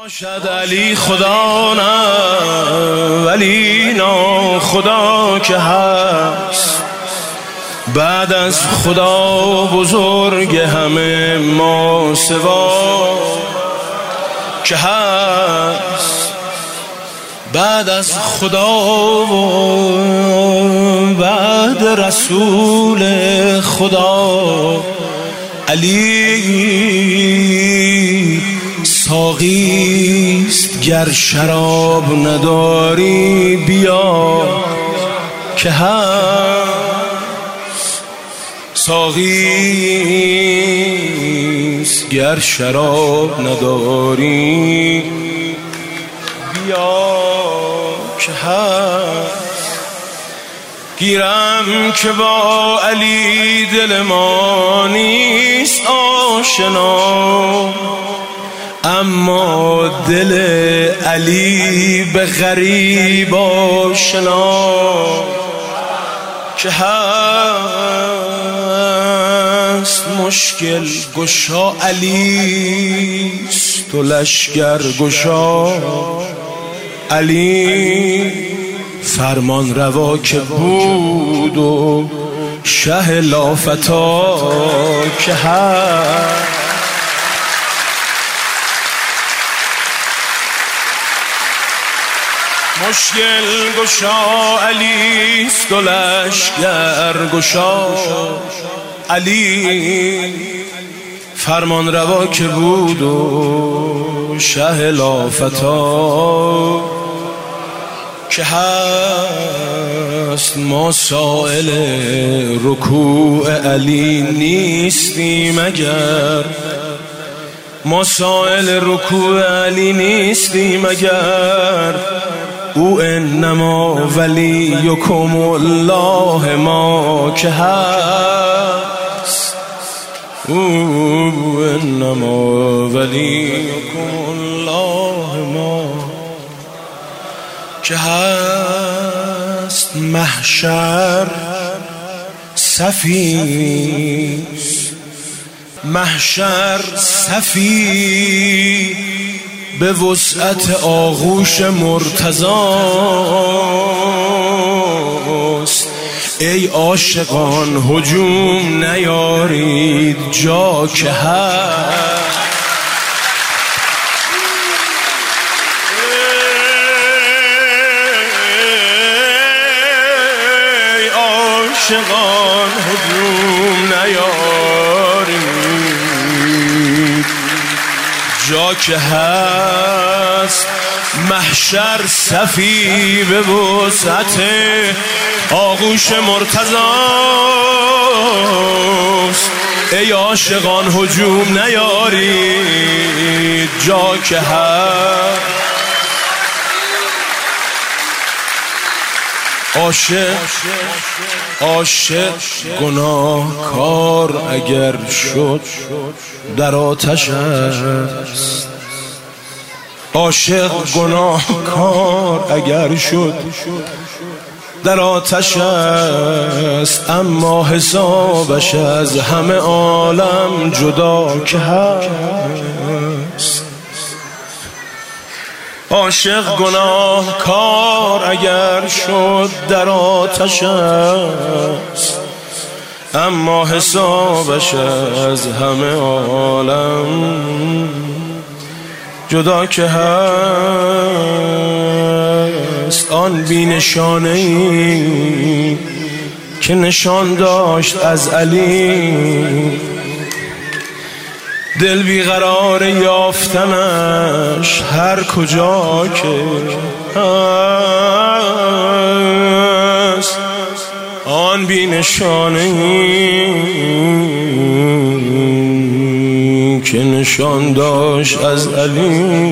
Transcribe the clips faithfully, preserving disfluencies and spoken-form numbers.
باشد علی خدا نه ولی نا خدا که هست، بعد از خدا بزرگ همه ما سوا که هست، بعد از خدا و بعد رسول خدا علی ساقیست. گر شراب نداری بیا که هست، ساقیست. گر شراب نداری بیا که هست. گیرم که با علی دل ما نیست آشنا، اما دل علی به غریب آشنا که هست. مشکل گشا علیست و لشکر گشا علی، فرمان روا که بود و شه لافتا که هست. مشکل گشا علیست و لشکر گشا علی، فرمان روا که بود و شه لافتا که هست. ما سائل رکوع علی نیستیم اگر، ما سائل رکوع علی نیستیم اگر، او انما ولیکم الله ما که هست. او انما ولیکم الله ما که هست. محشر صفی، محشر صفی به وسعت آغوش مرتضاست. ای عاشقان هجوم نیارید جا که هست. ای عاشقان هجوم نیارید جا که هست. محشر صفی به وسعت آغوش مرتضاست. ای عاشقان هجوم نیارید جا که هست. عاشق عاشق گناهکار اگر شد در آتش است. عاشق گناهکار اگر شد در آتش است، اما حسابش از همه عالم جدا که هست. عاشق گناهکار اگر شد در آتش است، اما حسابش از همه عالم جدا که هست. آن بی نشانه ای که نشان داشت از علی، دل بیقرار یافتنش هر کجا که هست. آن بی نشانه ای که نشان داشت از علی،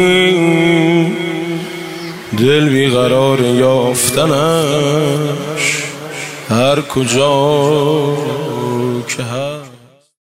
دل بیقرار یافتنش هر کجا